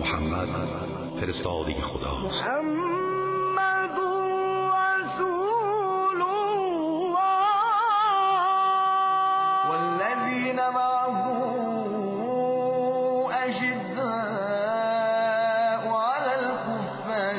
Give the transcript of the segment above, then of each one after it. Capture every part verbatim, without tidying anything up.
محمد فرستاده خداست. محمد رسول الله والذین معه اشداء علی الكفار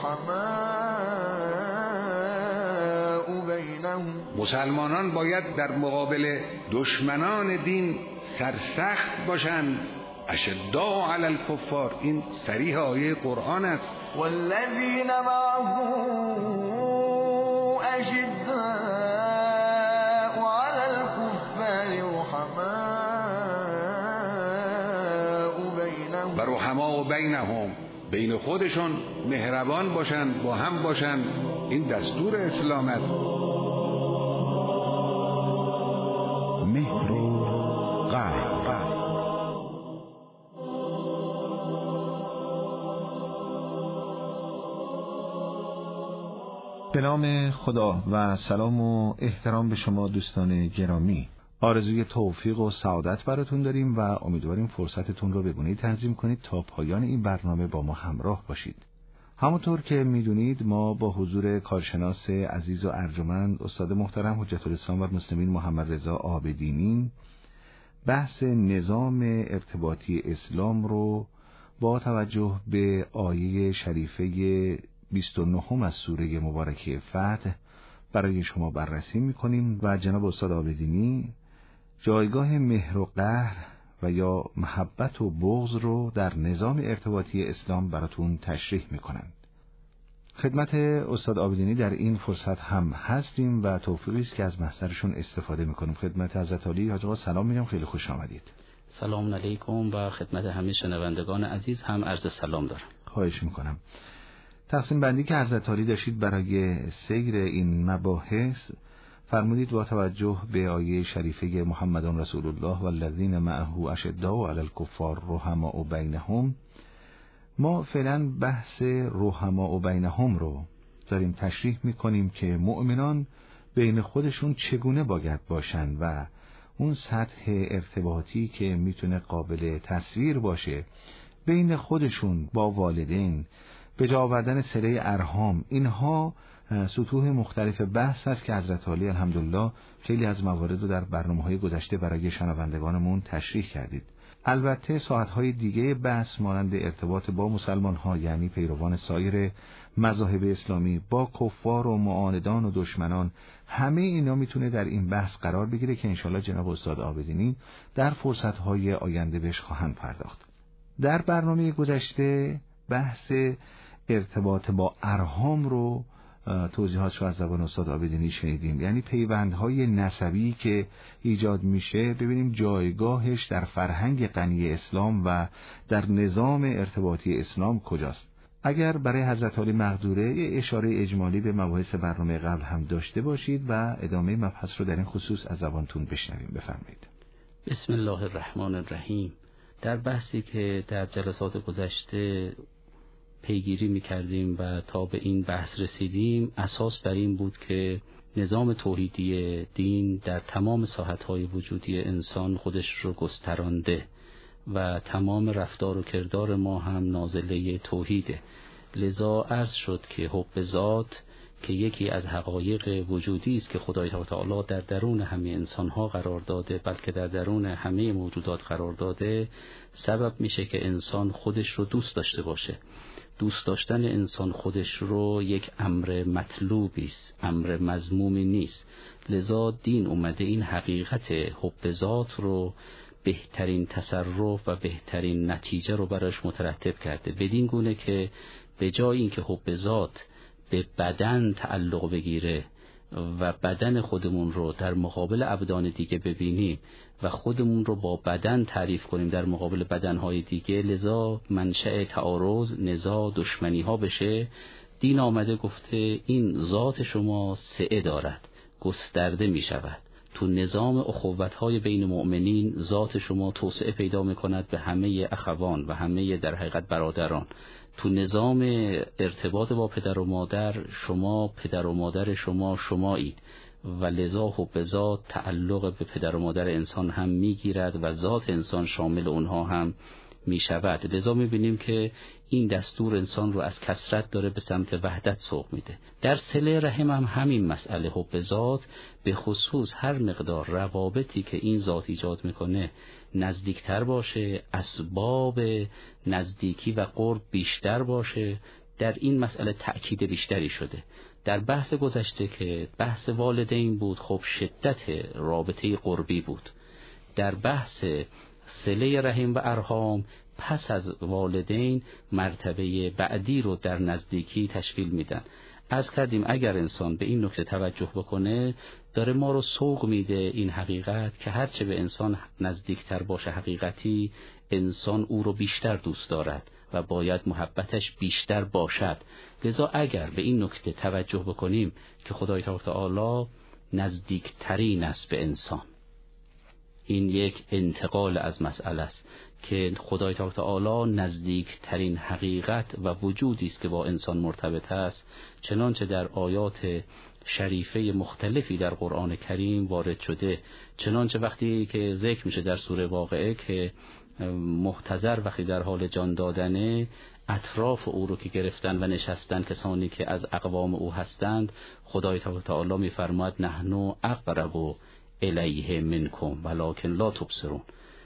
رحماء بینهم. مسلمانان باید در مقابل دشمنان دین سرسخت باشند. اشداء علی الکفار، این صریح آیه قرآن است. والذین معه اشداء علی الکفار رحماء بینهم. و رحماء بینهم، بین خودشون مهربان باشند، با هم باشند. این دستور اسلام است. مهر و قهر. به نام خدا و سلام و احترام به شما دوستان گرامی. آرزوی توفیق و سعادت براتون داریم و امیدواریم فرصتتون رو به گونه‌ای تنظیم کنید تا پایان این برنامه با ما همراه باشید. همونطور که میدونید ما با حضور کارشناس عزیز و ارجمند استاد محترم حجت الاسلام و المسلمین محمد رضا عابدینی بحث نظام ارتباطی اسلام رو با توجه به آیه شریفه بیست و نه از سوره مبارکه فتح برای شما بررسی میکنیم و جناب استاد عابدینی جایگاه مهر و قهر و یا محبت و بغض رو در نظام ارتباطی اسلام براتون تشریح میکنند. خدمت استاد عابدینی در این فرصت هم هستیم و توفیقی است که از محضرشون استفاده میکنیم. خدمت حضرت عالی حاج آقا سلام میگم، خیلی خوش آمدید. سلام علیکم و خدمت همه شنوندگان عزیز هم عرض سلام دارم. خواهش میکنم. تقسیم بندی که حضرت عالی داشتید برای سیر این مباحث فرمودید با توجه به آیه شریفه محمد رسول الله والذین معه اشداء علی الکفار رحماء بینهم، ما فعلا بحث رحماء بینهم رو داریم تشریح میکنیم که مؤمنان بین خودشون چگونه باید باشن و اون سطح ارتباطی که میتونه قابل تصویر باشه بین خودشون با والدین، به جا آوردن صله ارحام، اینها سطوح مختلف بحث هست که حضرت عالی الحمدلله خیلی از موارد رو در برنامه‌های گذشته برای شنوندگانمون تشریح کردید. البته ساعت‌های دیگه بحث مانند ارتباط با مسلمان‌ها، یعنی پیروان سایر مذاهب اسلامی، با کفار و معاندان و دشمنان، همه اینا میتونه در این بحث قرار بگیره که انشالله جناب استاد عابدینی در فرصت‌های آینده بهش خواهند پرداخت. در برنامه گذشته بحث ارتباط با ارحام رو توضیحاتش رو از زبان استاد عابدینی شنیدیم، یعنی پیوندهای نسبی که ایجاد میشه. ببینیم جایگاهش در فرهنگ غنی اسلام و در نظام ارتباطی اسلام کجاست. اگر برای حضرت عالی مقدوره اشاره اجمالی به مباحث برنامه قبل هم داشته باشید و ادامه مبحث رو در این خصوص از زبانتون بشنویم. بفرمایید. بسم الله الرحمن الرحیم. در بحثی که در جلسات گذشته پیگیری می‌کردیم و تا به این بحث رسیدیم، اساس بر این بود که نظام توحیدی دین در تمام ساحت‌های وجودی انسان خودش رو گسترانده و تمام رفتار و کردار ما هم نازله توحیده. لذا عرض شد که حب ذات که یکی از حقایق وجودی است که خدای تعالی در درون همه انسان‌ها قرار داده، بلکه در درون همه موجودات قرار داده، سبب میشه که انسان خودش رو دوست داشته باشه. دوست داشتن انسان خودش رو یک امر مطلوبی است، امر مذمومی نیست. لذا دین اومده این حقیقت حب ذات رو، بهترین تصرف و بهترین نتیجه رو براش مترتب کرده، بدین گونه که به جای اینکه حب ذات به بدن تعلق بگیره و بدن خودمون رو در مقابل ابدان دیگه ببینیم و خودمون رو با بدن تعریف کنیم در مقابل بدنهای دیگه، لذا منشأ تعارض، نزاع، دشمنی ها بشه، دین آمده گفته این ذات شما سعه دارد، گسترده می شود. تو نظام اخوت‌های بین مؤمنین ذات شما توسعه پیدا می‌کند به همه اخوان و همه در حقیقت برادران. تو نظام ارتباط با پدر و مادر شما پدر و مادر شما شمایید و لذا حب ذات تعلق به پدر و مادر انسان هم می‌گیرد و ذات انسان شامل اونها هم می شود. لذا می بینیم که این دستور انسان رو از کثرت داره به سمت وحدت سوق میده. در صله رحم هم همین مسئله، حب ذات به خصوص هر مقدار روابطی که این ذات ایجاد میکنه نزدیکتر باشه، اسباب نزدیکی و قرب بیشتر باشه، در این مسئله تأکید بیشتری شده. در بحث گذشته که بحث والدین بود، خب شدت رابطه قربی بود. در بحث صله رحم و ارحام پس از والدین مرتبه بعدی رو در نزدیکی تشکیل میدن. عرض کردیم اگر انسان به این نکته توجه بکنه داره ما رو سوق میده این حقیقت که هرچه به انسان نزدیکتر باشه حقیقتی، انسان او رو بیشتر دوست دارد و باید محبتش بیشتر باشد. لذا اگر به این نکته توجه بکنیم که خدای تعالی نزدیکترین است به انسان، این یک انتقال از مسئله است که خدای تعالی نزدیکترین حقیقت و وجودی است که با انسان مرتبط است، چنانچه در آیات شریفه مختلفی در قرآن کریم وارد شده. چنانچه وقتی که ذکر میشه در سوره واقعه که محتضر وقتی در حال جان دادنه اطراف او رو که گرفتن و نشستن کسانی که از اقوام او هستند، خدای تعالی میفرماید نحنو اقرب الیه منکم ولکن لا تبصرون،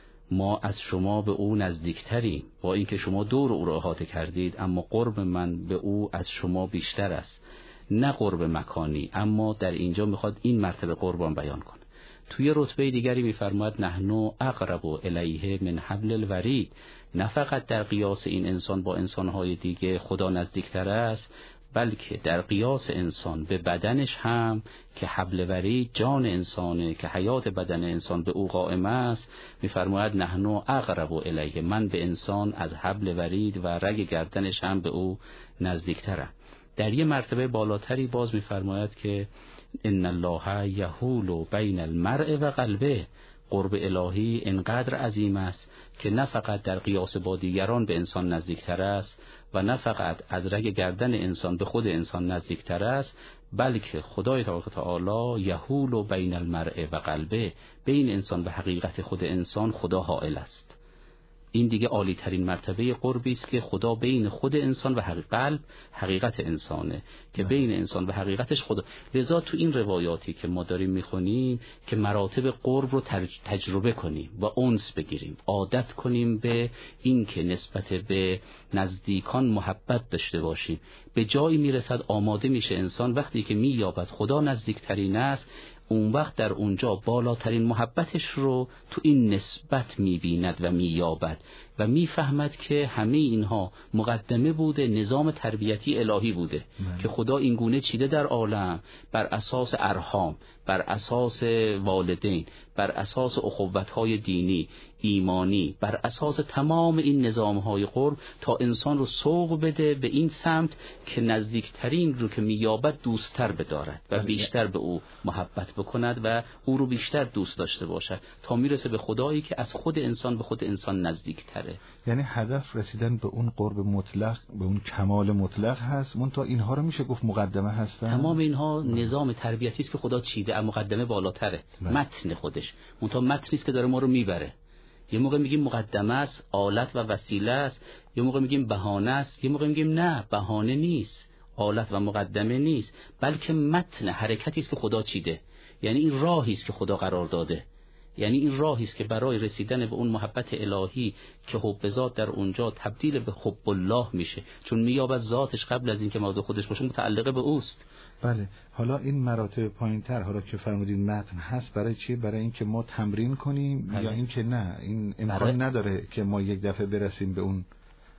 ما از شما به او نزدیکتریم با اینکه شما دور او را احاطه کردید، اما قرب من به او از شما بیشتر است. نه قرب مکانی، اما در اینجا میخواد این مرتبه قربان بیان کنه. توی رتبه دیگری میفرماید نحنو اقرب الیه من حبل الورید، نه فقط در قیاس این انسان با انسانهای دیگه خدا نزدیکتر است، بلکه در قیاس انسان به بدنش هم که حبل ورید جان انسانه که حیات بدن انسان به او قائم است، میفرماید نحنو اقرب الیه، من به انسان از حبل ورید و رگ گردنش هم به او نزدیکترم. در یه مرتبه بالاتری باز میفرماید که ان الله یحول بین المرء و قلبه، قرب الهی انقدر عظیم است که نه فقط در قیاس با دیگران به انسان نزدیکتر است و نه فقط از رگ گردن انسان به خود انسان نزدیکتر است، بلکه خدای تعالی یحول بین المرء و قلبه، بین انسان و حقیقت خود انسان خدا حائل است. این دیگه عالی ترین مرتبه قربی است که خدا بین خود انسان و حقیقت قلب حقیقت انسانه که بین انسان و حقیقتش خدا. لذا تو این روایاتی که ما داریم میخونیم که مراتب قرب رو تجربه کنیم و انس بگیریم، عادت کنیم به این که نسبت به نزدیکان محبت داشته باشیم. به جایی میرسد آماده میشه انسان وقتی که مییابد خدا نزدیکترین است، اون وقت در اونجا بالاترین محبتش رو تو این نسبت میبیند و مییابد و میفهمد که همه اینها مقدمه بوده، نظام تربیتی الهی بوده من. که خدا این گونه چیده در عالم بر اساس ارحام، بر اساس والدین، بر اساس اخوت‌های دینی، ایمانی، بر اساس تمام این نظام‌های قرب تا انسان رو سوق بده به این سمت که نزدیکترین رو که میابد دوستتر بدارد و بیشتر به او محبت بکند و او رو بیشتر دوست داشته باشد تا میرسه به خدایی که از خود انسان به خود انسان نزدیکتره. یعنی هدف رسیدن به اون قرب مطلق، به اون کمال مطلق هست. منتها اینها رو میشه گفت مقدمه هستن. تمام اینها نظام تربیتی است که خدا چیده، اما مقدمه بالاتره، متن خودش. منتها متنی است که داره ما رو میبره. یه موقع میگیم مقدمه است، آلت و وسیله است، یه موقع میگیم بهانه است، یه موقع میگیم نه بهانه نیست، آلت و مقدمه نیست، بلکه متن حرکتی است که خدا چیده. یعنی این راهی است که خدا قرار داده، یعنی این راهی است که برای رسیدن به اون محبت الهی که حب ذات در اونجا تبدیل به حب الله میشه، چون مییابد ذاتش قبل از اینکه موضوع خودش باشه متعلق به اوست. بله. حالا این مراتب پایین‌تر حالا که فرمودین متن هست برای چی؟ برای اینکه ما تمرین کنیم بله. یا اینکه نه این امکان برای... نداره که ما یک دفعه برسیم به اون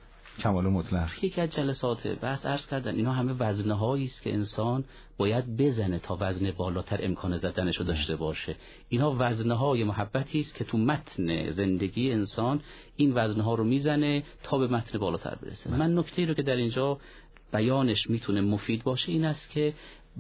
کمال مطلق؟ یکی از جلسات بحث عرض کردن اینا همه وزنهایی است که انسان باید بزنه تا وزن بالاتر امکان زدنشو داشته باشه. اینا وزنهای محبتی است که تو متن زندگی انسان این وزنها رو میزنه تا به متن بالاتر برسه. من, من نکته‌ای رو که در اینجا بیانش میتونه مفید باشه این است که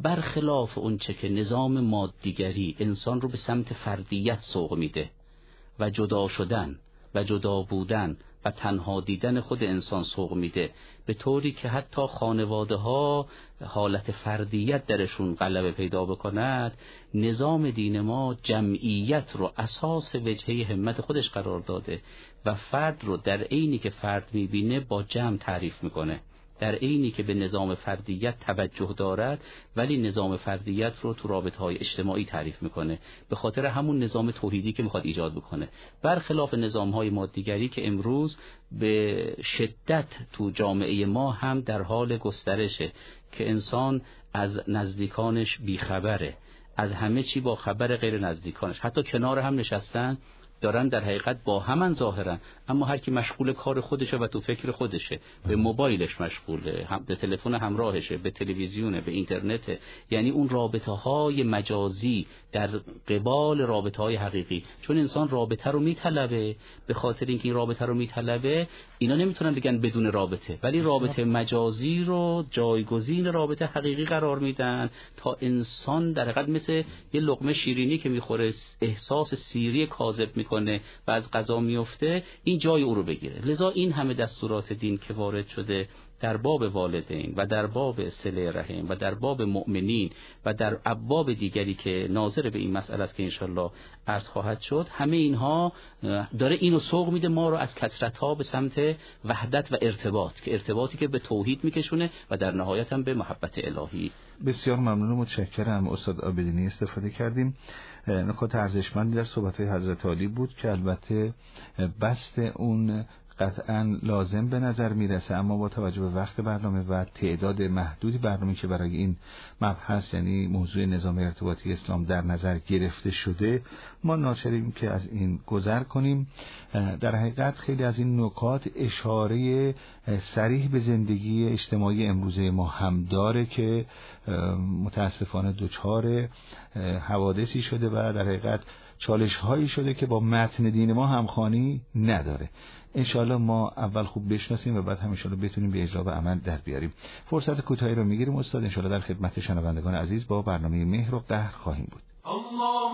برخلاف اون چه که نظام مادیگری انسان رو به سمت فردیت سوق میده و جدا شدن و جدا بودن و تنها دیدن خود انسان سوق میده، به طوری که حتی خانواده ها حالت فردیت درشون غلبه پیدا بکند. نظام دین ما جمعیت رو اساس وجهه همت خودش قرار داده و فرد رو در عینی که فرد میبینه با جمع تعریف میکنه، در عینی که به نظام فردیت توجه دارد ولی نظام فردیت رو تو رابطه‌های اجتماعی تعریف میکنه، به خاطر همون نظام توحیدی که میخواد ایجاد بکنه، برخلاف نظام‌های مادیگری که امروز به شدت تو جامعه ما هم در حال گسترشه که انسان از نزدیکانش بیخبره، از همه چی با خبر غیر نزدیکانش، حتی کنار هم نشستن دارن در حقیقت با همن ظاهرن، اما هر کی مشغول کار خودشه و تو فکر خودشه، به موبایلش مشغوله، هم به تلفن همراهشه، به تلویزیونه، به اینترنت. یعنی اون رابطه های مجازی در قبال رابطه های حقیقی، چون انسان رابطه رو میطلبه، به خاطر اینکه این رابطه رو میطلبه اینا نمیتونن بگن بدون رابطه، ولی رابطه مجازی رو جایگزین رابطه حقیقی قرار میدن تا انسان در حقیقت مثل یه لقمه شیرینی که میخوره احساس سیری کاذب کنه و از قضا میفته، این جای او رو بگیره. لذا این همه دستورات دین که وارد شده در باب والدین و در باب صله رحم و در باب مؤمنین و در ابواب دیگری که ناظر به این مسئله است که انشالله عرض خواهد شد، همه اینها داره اینو سوق میده ما رو از کثرت‌ها به سمت وحدت و ارتباط، که ارتباطی که به توحید میکشونه و در نهایت هم به محبت الهی. بسیار ممنون و متشکرم استاد عابدینی، استفاده کردیم. نکات ارزشمندی در صحبت‌های حضرت عالی بود که البته بسط اون قطعاً لازم به نظر میرسه، اما با توجه به وقت برنامه و تعداد محدودی برنامه که برای این مبحث یعنی موضوع نظام ارتباطی اسلام در نظر گرفته شده، ما ناچاریم که از این گذر کنیم. در حقیقت خیلی از این نکات اشاره صریح به زندگی اجتماعی امروزه ما هم داره که متاسفانه دچار حوادثی شده و در حقیقت چالش هایی شده که با متن دین ما همخوانی نداره. انشاءالله ما اول خوب بشناسیم و بعد هم انشاءالله بتونیم به اجرا و عمل در بیاریم. فرصت کوتاهی رو میگیریم استاد، انشاءالله در خدمت شنوندگان عزیز با برنامه مهر و قهر خواهیم بود. الله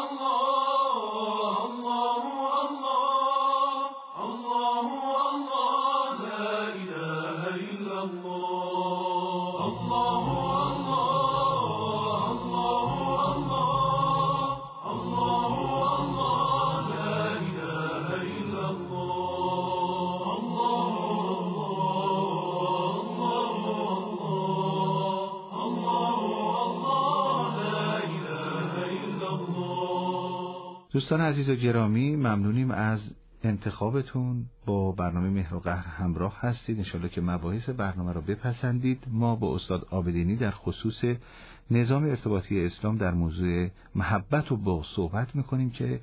دوستان عزیز و گرامی، ممنونیم از انتخابتون. با برنامه مهر و قهر همراه هستید. انشالله که مباحث برنامه رو بپسندید. ما با استاد عابدینی در خصوص نظام ارتباطی اسلام در موضوع محبت و بغض صحبت میکنیم که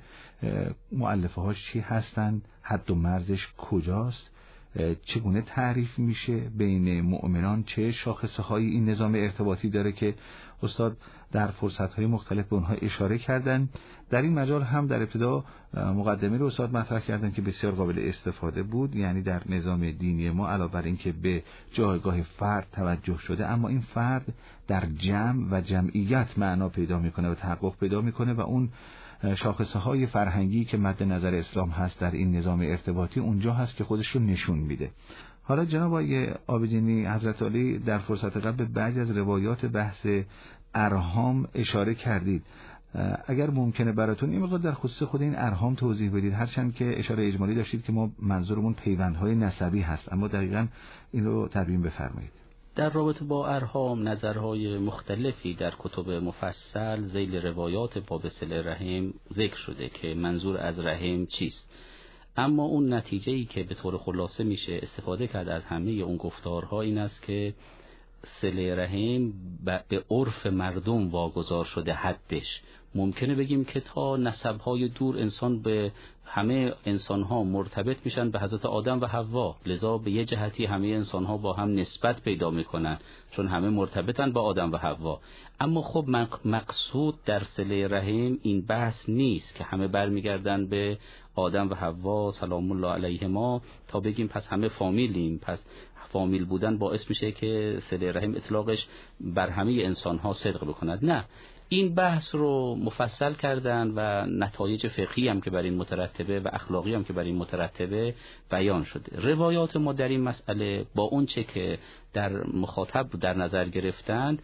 مؤلفه هاش چی هستند، حد و مرزش کجاست، چگونه تعریف میشه، بین مؤمنان چه شاخصه های این نظام ارتباطی داره که استاد در فرصت های مختلف به اونها اشاره کردن. در این مجال هم در ابتدا مقدمه رو استاد مطرح کردن که بسیار قابل استفاده بود. یعنی در نظام دینی ما علاوه بر این که به جایگاه فرد توجه شده، اما این فرد در جمع و جمعیت معنا پیدا میکنه و تحقق پیدا میکنه و اون شاخصه های فرهنگی که مد نظر اسلام هست در این نظام ارتباطی اونجا هست که خودش رو نشون میده. حالا جناب آقای عابدینی حضرت عالی در فرصت قبل به بعضی از روایات بحث ارحام اشاره کردید. اگر ممکنه براتون این مقدار در خصوص خود این ارحام توضیح بدید، هرچند که اشاره اجمالی داشتید که ما منظورمون پیوندهای نسبی هست، اما دقیقاً این رو تبیین بفرمایید. در رابطه با ارحام نظرهای مختلفی در کتب مفصل ذیل روایات باب صله رحم ذکر شده که منظور از رحم چیست، اما اون نتیجه‌ای که به طور خلاصه میشه استفاده کرد از همه اون گفتارها این است که صله رحم به عرف مردم واگذار شده حدش. ممکنه بگیم که تا نسب‌های دور انسان به همه انسان‌ها مرتبط میشن به حضرت آدم و حوا، لذا به یه جهتی همه انسان‌ها با هم نسبت پیدا میکنن چون همه مرتبطن با آدم و حوا. اما خب مقصود در صله رحم این بحث نیست که همه برمیگردن به آدم و حوا سلام الله علیهما تا بگیم پس همه فامیلیم، پس فامیل بودن باعث میشه که صله رحم اطلاقش بر همه انسان‌ها صدق بکند. نه، این بحث رو مفصل کردن و نتایج فقهی هم که بر این مترتبه و اخلاقی هم که بر این مترتبه بیان شده. روایات ما در این مسئله با اون چه که در مخاطب در نظر گرفتند،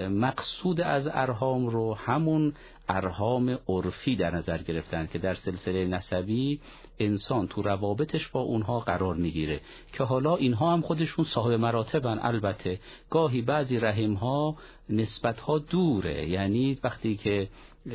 مقصود از ارحام رو همون ارحام عرفی در نظر گرفتند که در سلسله نسبی انسان تو روابطش با اونها قرار میگیره که حالا اینها هم خودشون صاحب مراتبن. البته گاهی بعضی رحم‌ها نسبت‌ها دوره، یعنی وقتی که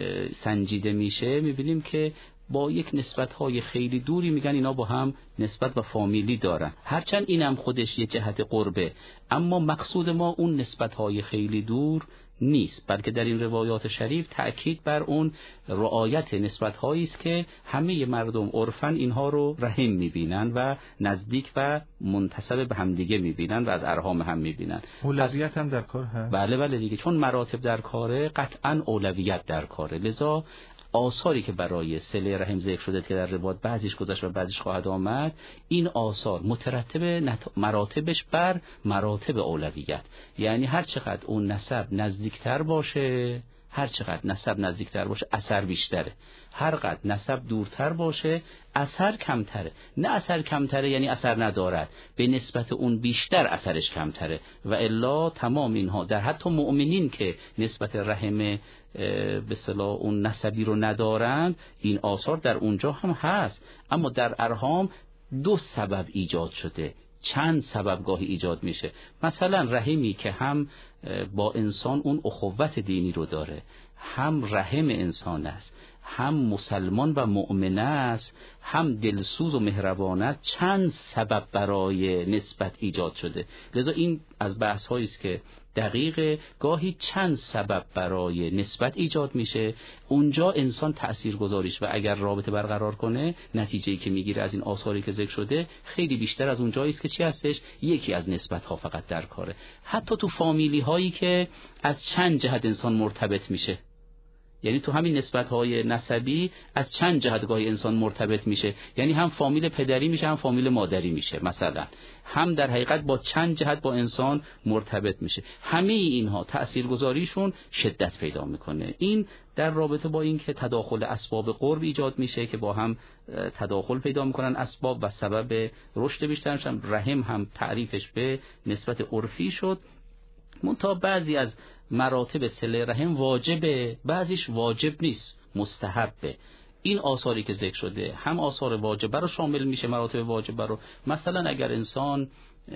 سنجیده میشه میبینیم که با یک نسبت‌های خیلی دوری میگن اینا با هم نسبت و فامیلی دارن، هرچند اینم خودش یه جهت قربه، اما مقصود ما اون نسبت‌های خیلی دور نیست، بلکه در این روایات شریف تأکید بر اون رعایت نسبت‌هایی است که همه مردم عرفاً اینها رو رحم می‌بینن و نزدیک و منتسب به همدیگه می‌بینن و از ارحام هم می‌بینن. اولویت هم در کار هست. بله بله دیگه، چون مراتب در کاره قطعاً اولویت در کاره، لذا آثاری که برای صله رحم ذکر شده که در روایات بعضیش گذشت و بعضیش خواهد آمد، این آثار مترتب نت... مراتبش بر مراتب اولویت، یعنی هر چقدر اون نسب نزدیکتر باشه، هر چقدر نسب نزدیکتر باشه اثر بیشتره، هر قدر نسب دورتر باشه اثر کمتره. نه اثر کمتره یعنی اثر ندارد، به نسبت اون بیشتر اثرش کمتره. و الا تمام اینها در حتی مؤمنین که نسبت رحم به اصطلاح اون نسبی رو ندارند، این آثار در اونجا هم هست. اما در ارحام دو سبب ایجاد شده، چند سبب گاهی ایجاد میشه. مثلا رحمی که هم با انسان اون اخوت دینی رو داره، هم رحم انسان است، هم مسلمان و مؤمن است، هم دلسوز و مهربان است، چند سبب برای نسبت ایجاد شده. لذا این از بحث هایی است که دقیق گاهی چند سبب برای نسبت ایجاد میشه، اونجا انسان تأثیر گذاریش و اگر رابطه برقرار کنه، نتیجه‌ای که میگیره از این آثاری که ذکر شده خیلی بیشتر از اونجایی است که چی هستش، یکی از نسبت ها فقط در کاره. حتی تو فامیلی هایی که از چند جهت انسان مرتبط میشه، یعنی تو همین نسبت‌های نسبی از چند جهت گاهی انسان مرتبط میشه، یعنی هم فامیل پدری میشه هم فامیل مادری میشه، مثلا هم در حقیقت با چند جهت با انسان مرتبط میشه. همه اینها تأثیرگذاریشون شدت پیدا میکنه. این در رابطه با این که تداخل اسباب قرب ایجاد میشه که با هم تداخل پیدا میکنن اسباب و سبب رشد بیشتر میشن. رحم هم تعریفش به نسبت عرفی شد، منتها بعضی از مراتب صله رحم واجبه، بعضیش واجب نیست، مستحبه. این آثاری که ذکر شده هم آثار واجبه رو شامل میشه، مراتب واجبه رو. مثلا اگر انسان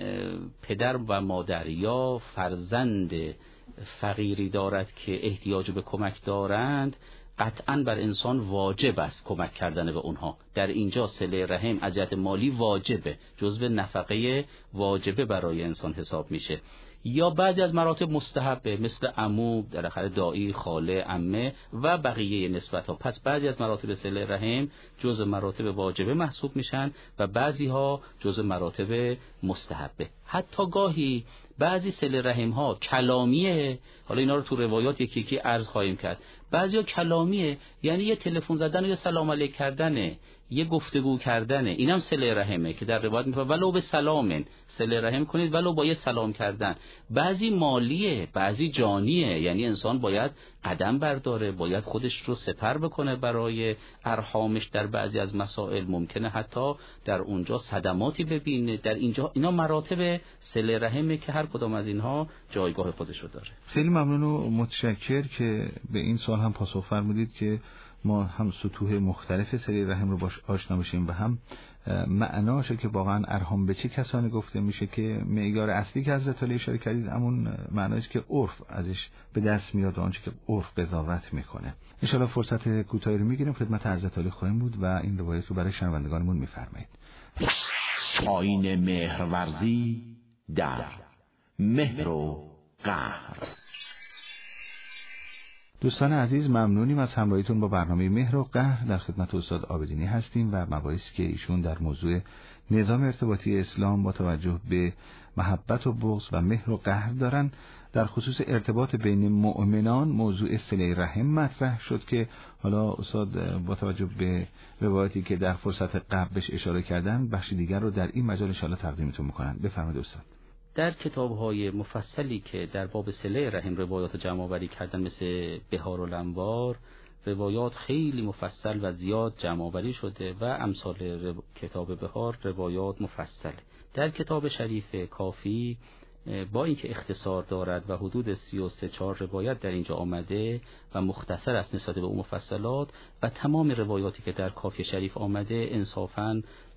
پدر و مادر یا فرزند فقیری دارد که احتیاج به کمک دارند، قطعاً بر انسان واجب است کمک کردن به اونها. در اینجا صله رحم از جهت مالی واجبه، جزو نفقه واجبه برای انسان حساب میشه. یا بعضی از مراتب مستحبه، مثل عمو، در آخر دایی، خاله، عمه و بقیه نسبت ها. پس بعضی از مراتب صله رحم جزء مراتب واجبه محسوب میشن و بعضی ها جزء مراتب مستحبه. حتی گاهی بعضی صله رحم ها کلامیه، حالا اینا رو تو روایات یکی یکی عرض خواهیم کرد. بعضی ها کلامیه، یعنی یه تلفن زدن و یه سلام علیک کردنه، یه گفتگو کردنه، اینم صله رحمه که در روایت میگه ولو به سلامن، صله رحم کنید ولو با یه سلام کردن. بعضی مالیه، بعضی جانیه، یعنی انسان باید قدم برداره، باید خودش رو سپر بکنه برای ارحامش. در بعضی از مسائل ممکنه حتی در اونجا صدماتی ببینه. در اینجا اینا مراتب صله رحمه که هر کدام از اینها جایگاه خودش رو داره. خیلی ممنون و متشکر که به این سوال هم پاسخ فرمودید که ما هم سطوح مختلف صله رحم رو باش آشنا بشیم و هم معناشه که واقعا ارحام به چه کسانی گفته میشه، که معیار اصلی که حضرت علی اشاره کردید همون معناست که عرف ازش به دست میاد و آنچه که عرف قضاوت میکنه. ان شاءالله فرصت کوتاهی رو میگیریم خدمت حضرت علی خواهیم بود و این روایت رو برای شنوندگانمون میفرمایید. آیین مهرورزی در مهر و قهر. دوستان عزیز، ممنونیم از همراهیتون با برنامه مهر و قهر. در خدمت استاد عابدینی هستیم و مباحثی که ایشون در موضوع نظام ارتباطی اسلام با توجه به محبت و بغض و مهر و قهر دارن. در خصوص ارتباط بین مؤمنان موضوع صله رحم مطرح شد که حالا استاد با توجه به روایتی که در فرصت قبل بهش اشاره کردن، بخش دیگر رو در این مجال ان شاءالله تقدیمتون میکنن. بفرمایید استاد. در کتاب‌های مفصلی که در باب صله رحم روایات جمع آوری کردن مثل بهار الانوار، روایات خیلی مفصل و زیاد جمع آوری شده و امثال کتاب بهار روایات مفصل. در کتاب شریف کافی با اینکه اختصار دارد و حدود سی و سه چهار روایت در اینجا آمده و مختصر است نسبت به اون مفصلات، و تمام روایاتی که در کافی شریف آمده انصافاً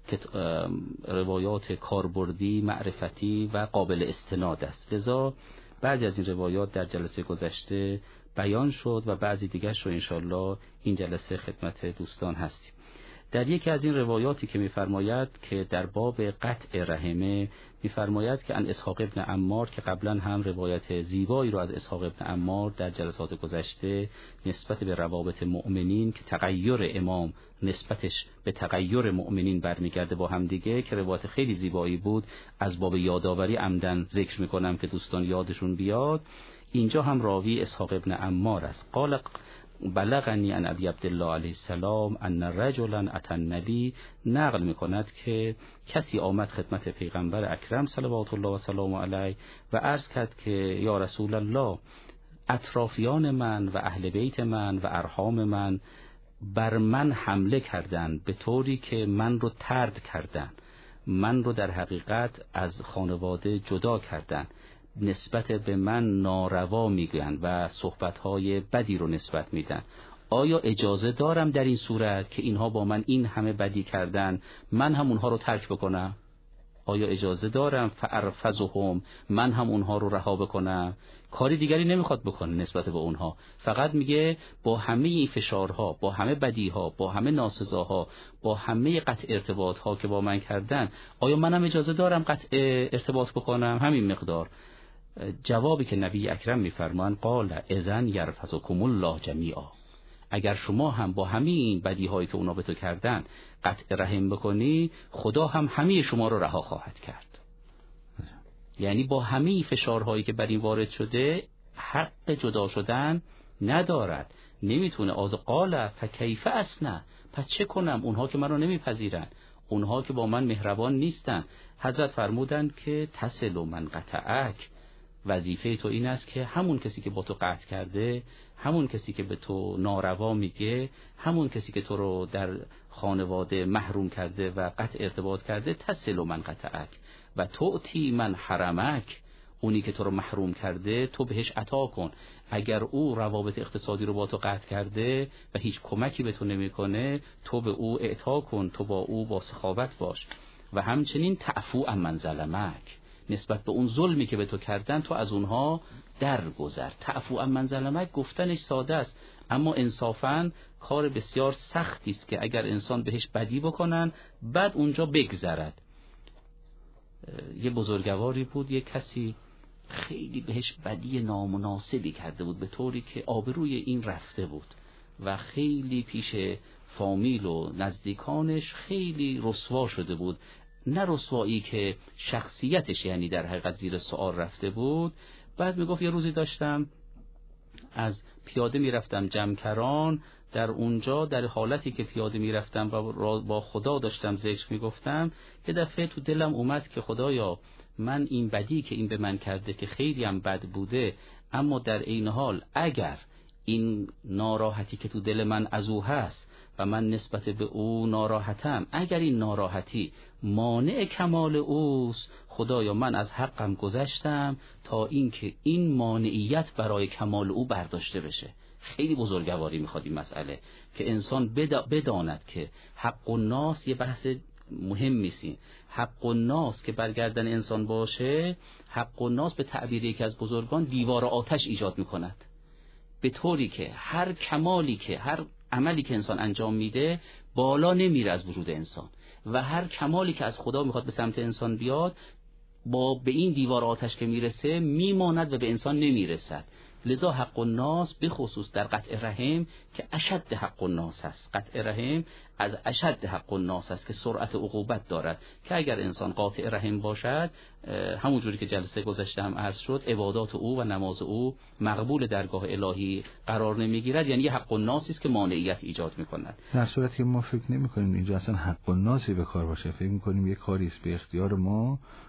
روایات کاربردی، معرفتی و قابل استناد است. لذا بعضی از این روایات در جلسه گذشته بیان شد و بعضی دیگرش رو انشالله این جلسه خدمت دوستان هستیم. در یکی از این روایاتی که می‌فرماید که در باب قطع رحمه، می‌فرماید که ان اسحاق ابن عمار، که قبلا هم روایت زیبایی رو از اسحاق ابن عمار در جلسات گذشته نسبت به روابط مؤمنین که تغییر امام نسبتش به تغییر مؤمنین برمیگرده با هم دیگه، که روایت خیلی زیبایی بود، از باب یادآوری عمدن ذکر می‌کنم که دوستان یادشون بیاد. اینجا هم راوی اسحاق ابن عمار است. قال بلغنی ان ابی عبدالله علیه السلام ان رجلا اتى النبی، نقل میکند که کسی آمد خدمت پیغمبر اکرم صلوات الله و سلام علیه و عرض کرد که یا رسول الله، اطرافیان من و اهل بیت من و ارحام من بر من حمله کردند به طوری که من رو طرد کردند، من رو در حقیقت از خانواده جدا کردند، نسبت به من ناروا میگن و صحبتهای بدی رو نسبت میدن. آیا اجازه دارم در این صورت که اینها با من این همه بدی کردن من هم اونها رو ترک بکنم؟ آیا اجازه دارم فارفضهم، من هم اونها رو رها بکنم؟ کاری دیگری نمیخواد بکنه نسبت به اونها، فقط میگه با همه این فشارها، با همه بدیها، با همه ناسزاها، با همه قطع ارتباطها که با من کردن، آیا منم اجازه دارم قطع ارتباط بکنم؟ همین مقدار. جوابی که نبی اکرم میفرمان قال اذن یرفضکم الله جمیعا، اگر شما هم با همه این بدی هایی که اونا به تو کردن قطع رحم بکنی، خدا هم همه شما رو رها خواهد کرد. یعنی با همه فشارهایی که بر این وارد شده حق جدا شدن ندارد، نمیتونه. از قال فکیف اسنع، پس چه کنم اونها که من رو نمیپذیرن، اونها که با من مهربان نیستن؟ حضرت فرمودند که تصل من قطعک، وظیفه تو این است که همون کسی که با تو قطع کرده، همون کسی که به تو ناروا میگه، همون کسی که تو رو در خانواده محروم کرده و قطع ارتباط کرده، تصل من قطعک و تؤتی من حرمک، اونی که تو رو محروم کرده تو بهش عطا کن. اگر او روابط اقتصادی رو با تو قطع کرده و هیچ کمکی به تو نمیکنه، تو به او اعطا کن، تو با او با سخاوت باش. و همچنین تعفو عن من ظلمک، نسبت به اون ظلمی که به تو کردن تو از اونها درگذر. تعفو عن من ظلمک گفتنش ساده است، اما انصافاً کار بسیار سختی است که اگر انسان بهش بدی بکنن بعد اونجا بگذرد. یه بزرگواری بود، یه کسی خیلی بهش بدی نامناسبی کرده بود به طوری که آبروی این رفته بود و خیلی پیش فامیل و نزدیکانش خیلی رسوا شده بود. نه رسوایی که شخصیتش یعنی در حقیقت زیر سوال رفته بود. بعد میگفت یه روزی داشتم از پیاده میرفتم جمکران، در اونجا در حالتی که پیاده میرفتم و با خدا داشتم ذکر میگفتم که دفعه تو دلم اومد که خدایا من این بدی که این به من کرده که خیلی هم بد بوده، اما در این حال اگر این ناراحتی که تو دل من از او هست و من نسبت به او ناراحتم، اگر این ناراحتی مانع کمال اوست، خدایا من از حقم گذشتم تا اینکه این مانعیت برای کمال او برداشته بشه. خیلی بزرگواری میخواد این مسئله که انسان بداند که حق الناس یه بحث مهمی است. حق الناس که برگردن انسان باشه، حق الناس به تعبیر یکی از بزرگان دیوار آتش ایجاد میکند، به طوری که هر کمالی که هر عملی که انسان انجام میده بالا نمیره از وجود انسان و هر کمالی که از خدا میخواد به سمت انسان بیاد با به این دیوار آتش که میرسه میماند و به انسان نمیرسد. لذا حق الناس به خصوص در قطع رحم که اشد حق الناس هست، قطع رحم از اشد حق الناس هست که سرعت عقوبت دارد، که اگر انسان قاطع رحم باشد همونجوری که جلسه گذشته هم عرض شد عبادات او و نماز او مقبول درگاه الهی قرار نمیگیرد، یعنی حق الناس است که مانعیت ایجاد میکند. در صورتی که ما فکر نمیکنیم اینجا اصلا حق الناسی به کار باشه، فکر میکنیم یه کاری است به اختیار ما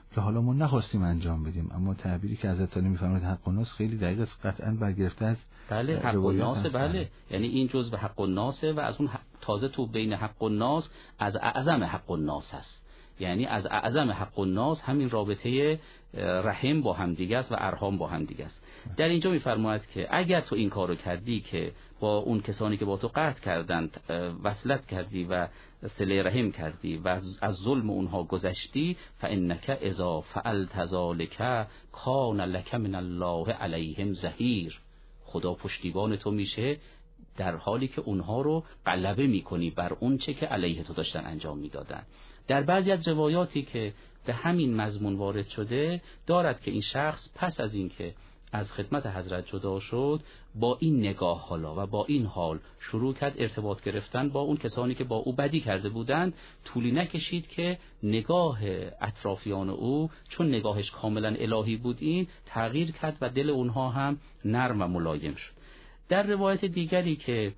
که حالا ما نخواستیم انجام بدیم، اما تعبیری که حضرت علی می‌فرمایند حق الناس خیلی دقیق است، قطعاً برگرفته از بله حق الناس. بله یعنی این جزء حق الناس و از اون تازه تو بین حق الناس از اعظم حق الناس است، یعنی از اعظم حق الناس همین رابطه رحم با هم دیگه است و ارحام با هم دیگه است. در اینجا می‌فرماید که اگر تو این کارو کردی که با اون کسانی که با تو قطع کردند وصلت کردی و صله رحم کردی و از ظلم اونها گذشتی، فانک اذا فعلت ذلک کان لک من الله علیهم ظهیر، خدا پشتیبان تو میشه در حالی که اونها رو غلبه میکنی بر اون چه که علیه تو داشتن انجام میدادن. در بعضی از روایاتی که به همین مضمون وارد شده دارد که این شخص پس از این که از خدمت حضرت جدا شد با این نگاه حالا و با این حال شروع کرد ارتباط گرفتن با اون کسانی که با او بدی کرده بودند. طولی نکشید که نگاه اطرافیان او چون نگاهش کاملا الهی بود این تغییر کرد و دل اونها هم نرم و ملایم شد. در روایت دیگری که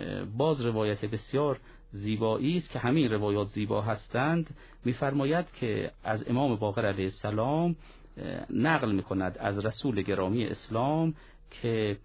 باز روایت بسیار زیبایی است که همین روایات زیبا هستند، می‌فرماید که از امام باقر علیه السلام نقل می‌کند از رسول گرامی اسلام که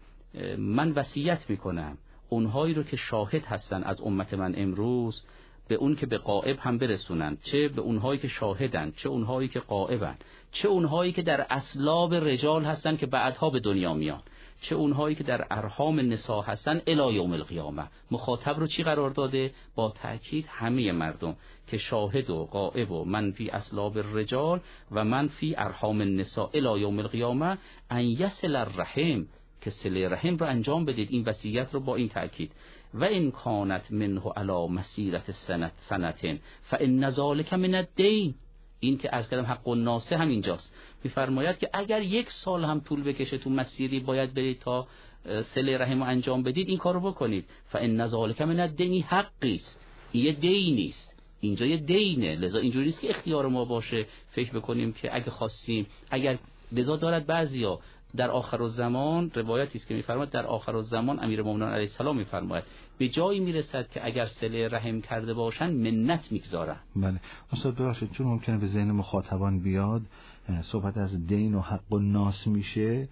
من وصیت می‌کنم اونهایی رو که شاهد هستن از امت من امروز به اون که به غائب هم برسونن، چه به اونهایی که شاهدن، چه اونهایی که غائبن، چه اونهایی که در اصلاب رجال هستن که بعدها به دنیا میان، چه اونهایی که در ارحام نساء هستن الی یوم القیامه. مخاطب رو چی قرار داده؟ با تأکید همه مردم که شاهد و غائب و من فی اصلاب الرجال و من فی ارحام النساء الی یوم القیامه ان یصل الرحم، که صله رحم رو انجام بدید. این وصیت رو با این تأکید و ان کانت منه علی مسیرت سنت سنتن فان ذلک من الدین، این که از کلام حق الناس هم اینجاست. می‌فرماید که اگر یک سال هم طول بکشه تو مسیری باید برید تا صله رحم رو انجام بدید، این کارو بکنید. فان ذلک من الدین، حقی است، این یه دینی است، اینجا یه دینه. لذا اینجوری نیست که اختیار ما باشه فکر بکنیم که اگه خواستیم اگر لذا دارد بعضیا در آخر الزمان روایتی است که می‌فرماید در آخر الزمان امیرالمومنین علیه السلام می‌فرماید به جایی میرسد که اگر صله رحم کرده باشن منت میگذارن. بله استاد ببخشید چون ممکنه به ذهن مخاطبان بیاد صحبت از دین و حق الناس میشه،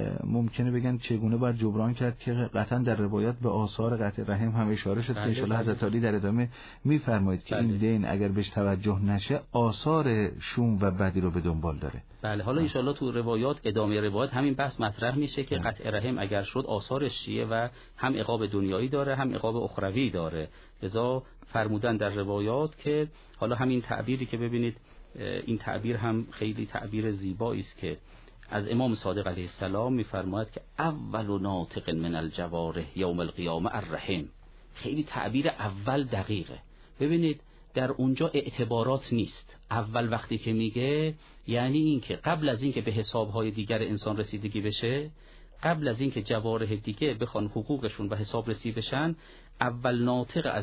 ممکنه بگن چگونه باید جبران کرد که قطعا در روایات به آثار قطع رحم هم اشاره شد که ان شاءالله حضرت علی در ادامه میفرمایید که این دین اگر بهش توجه نشه آثار شوم و بدی رو به دنبال داره. بله حالا ان شاءالله تو روایات ادامه روایات همین بحث مطرح میشه که قطع رحم اگر شد آثارش چیه و هم عقاب دنیایی داره هم عقاب اخروی داره. لذا فرمودن در روایات که حالا همین تعبیری که ببینید این تعبیر هم خیلی تعبیر زیبایی است که از امام صادق علیه السلام میفرماید که اول ناطق من الجوارح یوم القیامه الرحم. خیلی تعبیر اول دقیقه. ببینید در اونجا اعتبارات نیست. اول وقتی که میگه یعنی این که قبل از این که به حسابهای دیگر انسان رسیدگی بشه، قبل از این که جوارح دیگه بخوان حقوقشون و حساب رسی بشن، اول ناطق از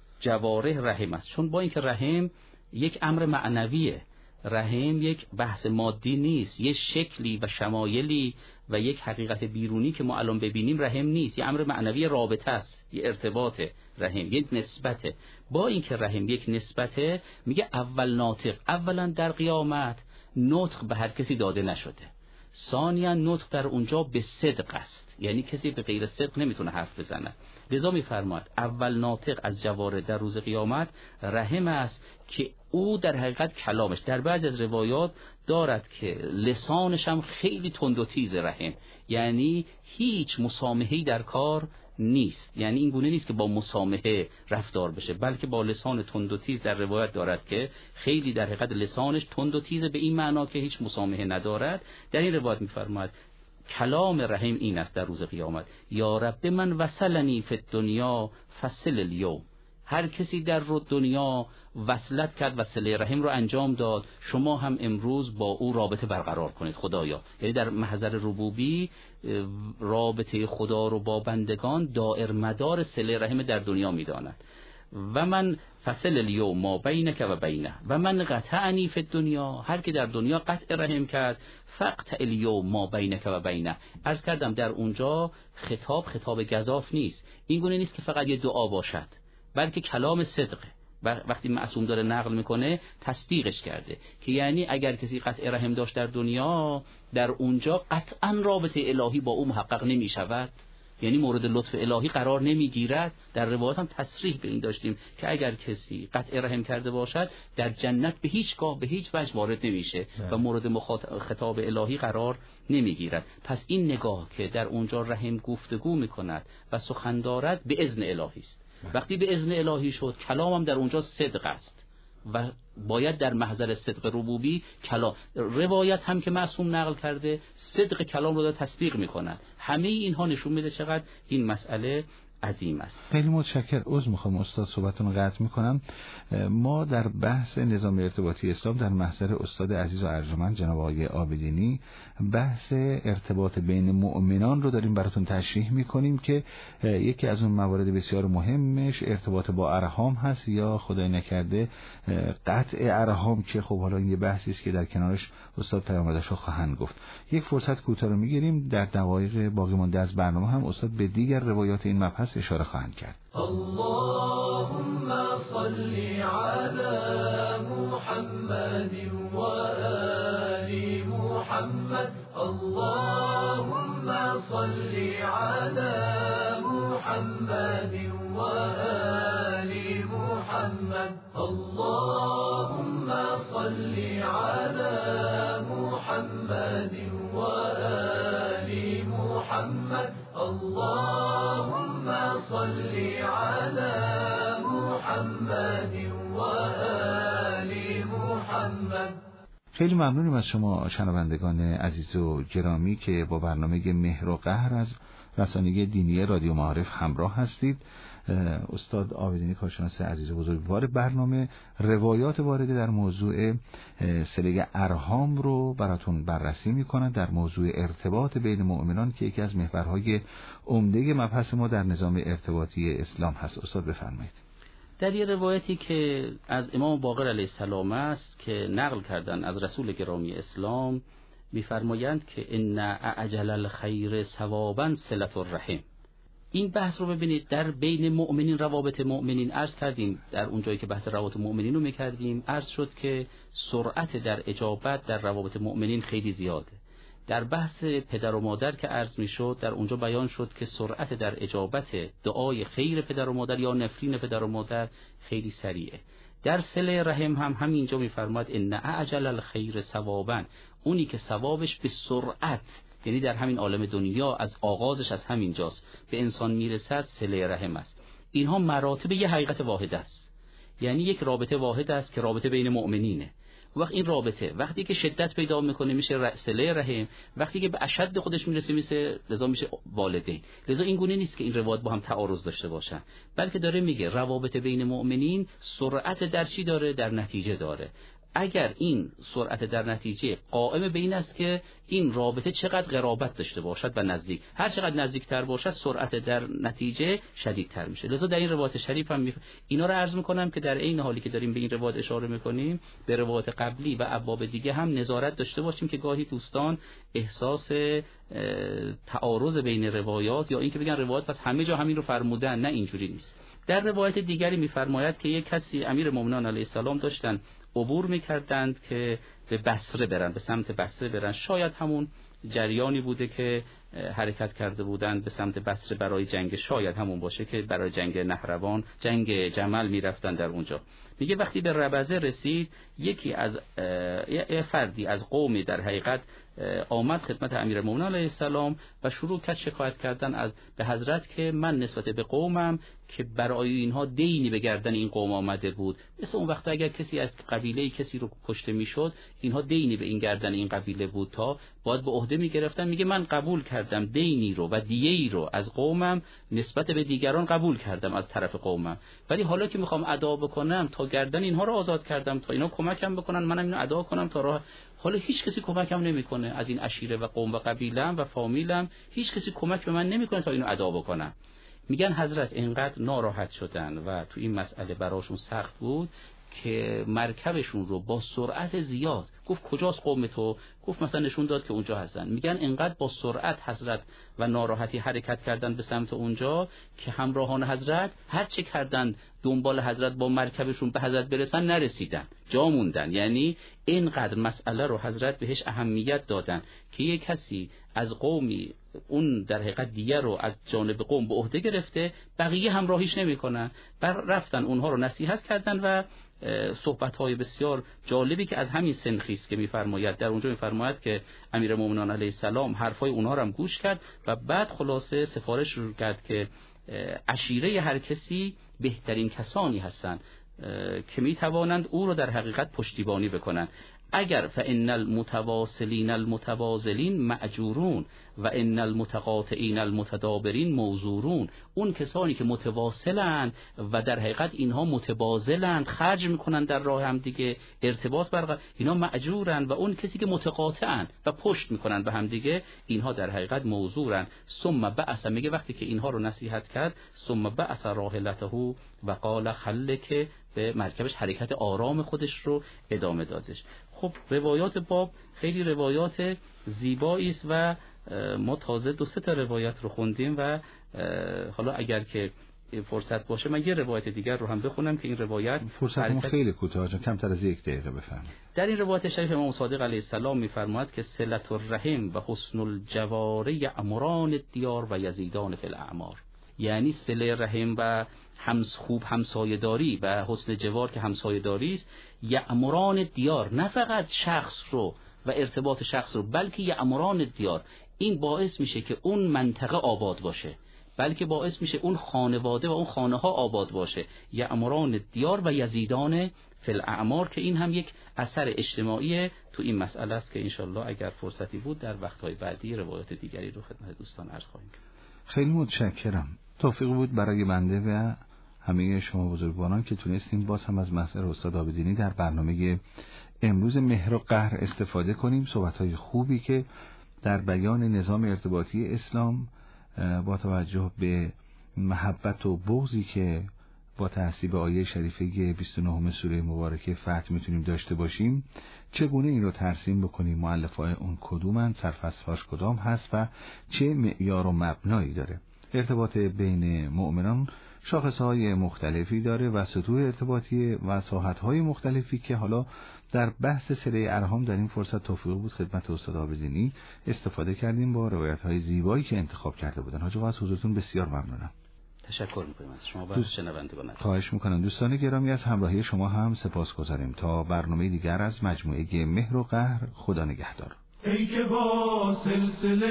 جوارح رحم است. چون با اینکه رحم یک امر معنویه، رحم یک بحث مادی نیست، یک شکلی و شمایلی و یک حقیقت بیرونی که ما الان ببینیم رحم نیست، یک امر معنوی رابطه است، یک ارتباطه. رحم یک نسبته. با اینکه رحم یک نسبته میگه اول ناطق، اولا در قیامت نطق به هر کسی داده نشده، ثانیا نطق در اونجا به صدق است، یعنی کسی به غیر صدق نمیتونه حرف بزنه. لذا میفرماید اول ناطق از جوارح در روز قیامت رحم است که او در حقیقت کلامش در بعضی از روایات دارد که لسانش هم خیلی تند و تیز رحم، یعنی هیچ مسامحه‌ای در کار نیست، یعنی این گونه نیست که با مسامحه رفتار بشه، بلکه با لسان تند و تیز در روایت دارد که خیلی در حقیقت لسانش تند و تیز به این معنا که هیچ مسامحه ندارد. در این روایت میفرماید کلام رحم این است در روز قیامت یا رب من وصلنی فی الدنیا فصل الیوم، هر کسی در رو دنیا وصلت کرد و صله رحم رو انجام داد، شما هم امروز با او رابطه برقرار کنید خدایا. یعنی در محضر ربوبی رابطه خدا رو با بندگان دائر مدار صله رحم در دنیا میداند. و من فصل الیوم ما بینک و بینه و من قطعنی فی الدنیا، هر که در دنیا قطع رحم کرد فقط الیوم ما بینک و بینه. عرض کردم در اونجا خطاب خطاب گزاف نیست، این گونه نیست که فقط یه دعا باشد، بلکه کلام صدقه. وقتی معصوم داره نقل میکنه تصدیقش کرده که یعنی اگر کسی قطع رحم داشت در دنیا، در اونجا قطعا رابطه الهی با او محقق نمیشود، یعنی مورد لطف الهی قرار نمیگیرد. در روایات هم تصریح به این داشتیم که اگر کسی قطع رحم کرده باشد در جنت به هیچ گاه به هیچ وجه وارد نمیشه و مورد مخاطب خطاب الهی قرار نمیگیرد. پس این نگاه که در اونجا رحم گفتگو میکند و سخن دارد به اذن الهی است. وقتی به اذن الهی شد، کلام هم در اونجا صدق است و باید در محضر صدق ربوبی کلام، روایت هم که معصوم نقل کرده صدق کلام رو تصدیق میکند. همه اینها نشون میده چقدر این مسئله عظیم است. خیلی متشکرم. عذر میخوام استاد، صحبتتون رو قطع میکنم. ما در بحث نظام ارتباطی اسلام در محضر استاد عزیز و ارجمند جناب آقای عابدینی بحث ارتباط بین مؤمنان رو داریم براتون تشریح میکنیم که یکی از اون موارد بسیار مهمش ارتباط با ارحام هست یا خدای نکرده قطع ارحام، که خب حالا این یه بحثی است که در کنارش استاد پیامبرش خواهند گفت. یک فرصت کوتاه رو میگیریم، در دقایق باقی مانده از برنامه هم استاد به دیگر روایات این مبحث اشاره خواهند کرد. اللهم صل على محمد و آل محمد. اللهم صل على محمد و آل محمد. اللهم صل على محمد و آل محمد. اللهم صل على محمد و آل محمد. خیلی ممنونیم از شما شنوندگان عزیز و گرامی که با برنامه مهر و قهر از رسانه دینی رادیو معارف همراه هستید. استاد عابدینی کارشناس عزیز و بزرگوار برنامه روایات وارده در موضوع صله ارحام رو براتون بررسی میکنند در موضوع ارتباط بین مؤمنان که یکی از محورهای عمده مبحث ما در نظام ارتباطی اسلام هست. استاد بفرمایید. در یه روایتی که از امام باقر علیه السلام است که نقل کردن از رسول گرامی اسلام، میفرمایند که ان اعجل الخیر ثوابا صلة الرحم. این بحث رو ببینید در بین مؤمنین، روابط مؤمنین عرض کردیم، در اون جایی که بحث روابط مؤمنین رو میکردیم عرض شد که سرعت در اجابت در روابط مؤمنین خیلی زیاده. در بحث پدر و مادر که عرض میشد در اونجا بیان شد که سرعت در اجابت دعای خیر پدر و مادر یا نفرین پدر و مادر خیلی سریعه. در صله رحم هم همینجا میفرماد ان اعجل الخیر ثوابا، اونی که ثوابش به سرعت، یعنی در همین عالم دنیا از آغازش از همینجاست به انسان میرسد، صله رحم است. اینها مراتب یه حقیقت واحد است، یعنی یک رابطه واحد است که رابطه بین مؤمنینه. وقت این رابطه وقتی که شدت پیدا میکنه میشه صله رحم، وقتی که به اشد خودش میرسه میشه لذا میشه والدین. لذا این گونه نیست که این روایات با هم تعارض داشته باشن، بلکه داره میگه روابط بین مؤمنین سرعت در چی داره؟ در نتیجه داره. اگر این سرعت در نتیجه قائم به این است که این رابطه چقدر قرابت داشته باشد و نزدیک، هر چقدر نزدیکتر باشد سرعت در نتیجه شدیدتر میشه. لذا در این روایت شریف هم میف... اینا رو عرض میکنم که در این حالی که داریم به این روایت اشاره میکنیم به روایت قبلی و ابواب دیگه هم نظارت داشته باشیم که گاهی دوستان احساس تعارض بین روایات یا اینکه بگن روایات پس همه جا همین رو فرمودن، نه اینجوری نیست. در روایت دیگری میفرماید که یک کسی امیر مومنان علیه السلام داشتن عبور میکردند که به بصره برن، به سمت بصره برن. شاید همون جریانی بوده که حرکت کرده بودند به سمت بصره برای جنگ، شاید همون باشه که برای جنگ نهروان، جنگ جمل میرفتن در اونجا. میگه وقتی به ربزه رسید یکی از یه فردی از قومی در حقیقت آمد خدمت امیرالمومنین علیه السلام و شروع کرد شکایت کردن از به حضرت که من نسبت به قومم که برای اینها دینی به گردن این قوم آمده بود. مثل اون وقت اگر کسی از قبیله کسی رو کشته میشد اینها دینی به این گردن این قبیله بود تا باید به عهده میگرفتن. میگه من قبول کردم دینی رو و دیه‌ای رو از قومم نسبت به دیگران قبول کردم از طرف قومم، ولی حالا که میخوام ادا بکنم تا گردن اینها رو آزاد کردم تا اینا کمکم بکنن منم اینو ادا کنم تا راه. حالا هیچ کسی کمکم نمیکنه از این عشیره و قوم و قبیله‌ام و فامیلم، هیچ کسی کمک به من نمیکنه تا اینو ادا بکنم. میگن حضرت اینقدر ناراحت شدن و تو این مسئله براشون سخت بود که مرکبشون رو با سرعت زیاد، گفت کجاست قوم تو؟ گفت مثلا نشون داد که اونجا هستن. میگن اینقدر با سرعت حضرت و ناراحتی حرکت کردن به سمت اونجا که همراهان حضرت هر چه کردن دنبال حضرت با مرکبشون به حضرت برسن نرسیدن، جا موندن. یعنی اینقدر مسئله رو حضرت بهش اهمیت دادن که یک کسی از قومی اون در حقیقت دیگر رو از جانب قوم به عهده گرفته، بقیه همراهیش نمی‌کنن. بر رفتن اونها رو نصیحت کردن و صحبت‌های بسیار جالبی که از همین سنخیست که می‌فرماید، در اونجا می‌فرماید که امیرالمومنین علیه السلام حرفای اونها رو هم گوش کرد و بعد خلاصه سفارش رو کرد که عشیره هر کسی بهترین کسانی هستند که می‌توانند او رو در حقیقت پشتیبانی بکنند. اگر فان المتواصلین المتواصلین مأجورون و ان المتقاطعین المتدابرین موزورون، اون کسانی که متواصلند و در حقیقت اینها متبازلند، خرج میکنن در راه هم دیگه، ارتباط برقرار، اینا مأجورن، و اون کسی که متقاطعن و پشت میکنن به هم دیگه، اینها در حقیقت موزورن. ثم بعث، میگه وقتی که اینها رو نصیحت کرد، ثم بعث راحلته و قال خلک، به مرکبش حرکت آرام خودش رو ادامه دادش. خب روایات باب خیلی روایات زیبایی است و ما تازه دو سه تا روایت رو خوندیم و حالا اگر که فرصت باشه من یه روایت دیگر رو هم بخونم که این روایت فرصتمون خیلی کوتاه، کمتر از یک دقیقه بفرمایید. در این روایت شریف امام صادق علیه السلام می‌فرماید که صلة الرحم و حسن الجوار یعمران الدیار و یزیدان فی الاعمار، یعنی صله رحم و همس خوب همسایه‌داری و حسن جوار که همسایه‌داری است، یعمران دیار، نه فقط شخص رو و ارتباط شخص رو، بلکه یعمران دیار، این باعث میشه که اون منطقه آباد باشه، بلکه باعث میشه اون خانواده و اون خانه ها آباد باشه. یعمران دیار و یزیدان فی الاعمار، که این هم یک اثر اجتماعی تو این مسئله است که انشالله اگر فرصتی بود در وقت‌های بعدی روایت دیگری رو خدمت دوستان عرض خواهیم کرد. خیلی متشکرم. توفیق بود برای بنده و همه شما بزرگواران که تونستیم باز هم از محضر استاد عابدینی در برنامه امروز مهر و قهر استفاده کنیم. صحبت‌های خوبی که در بیان نظام ارتباطی اسلام با توجه به محبت و بغضی که با تحسیب آیه شریفه بیست و نه سوره مبارکه فتح میتونیم داشته باشیم، چگونه این رو ترسیم بکنیم، مؤلفه‌های اون کدومن، سرفصل‌هاش کدام هست و چه معیار و مبنایی داره. ارتباط بین مؤمنان شاخصهای مختلفی داره و سطوح ارتباطی و ساحت‌های مختلفی که حالا در بحث صله ارحام در این فرصت توفیق بود خدمت استاد عابدینی استفاده کردیم با روایت‌های زیبایی که انتخاب کرده بودن. حاج آقا از حضورتون بسیار ممنونم. تشکر می‌کنم از شما و شنوندگان. خواهش می‌کنم. دوستان گرامی از همراهی شما هم سپاسگزاریم. تا برنامه دیگر از مجموعه مهر و قهر، خدا نگهدار. ای که با سلسله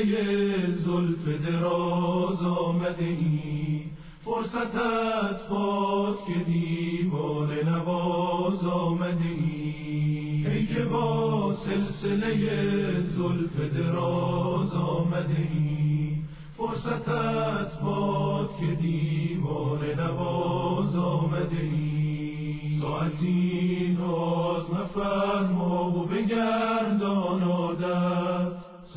زلف دراز آمده ای، فرصتت باد که دیوانه نواز آمده ای. ای که با سلسله زلف دراز آمده ای، فرصتت باد که دیوانه نواز آمده ای. ساعتی ناز مفرما و بگردان عادت،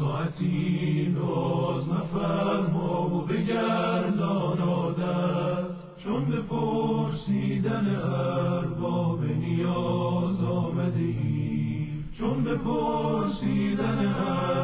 ساعتی ناز مفرما و بگردان عادت. چون به پرسیدن ارباب نیاز آمده ای، چون به پرسیدن